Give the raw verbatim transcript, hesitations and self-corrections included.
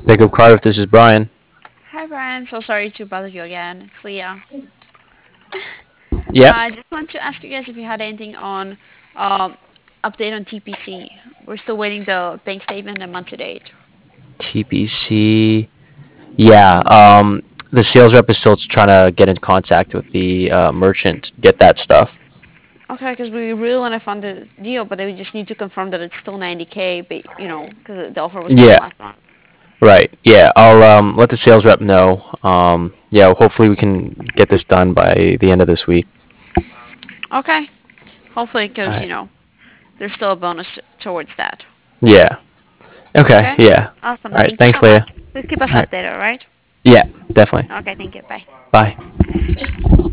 Pickup Cardiff, this is Brian. Hi Brian, so sorry to bother you again. It's Leah. Yep. I just want to ask you guys if you had anything on um, update on T P C. We're still waiting the bank statement and month to date. T P C. Yeah. Um, the sales rep is still trying to get in contact with the uh, merchant, get that stuff. Okay, because we really want to fund the deal, but we just need to confirm that it's still ninety k, but, you know, because the offer was given Yeah. last month. Right. Yeah. I'll um, let the sales rep know. Um, yeah. Hopefully we can get this done by the end of this week. Okay, hopefully, All because, you right. know, there's still a bonus towards that. Yeah. Okay. Okay, Yeah. awesome. All right. Thank you Thanks, so much. Leah. Please keep us All right. updated, all right? Yeah. Definitely. Okay, thank you. Bye. Bye.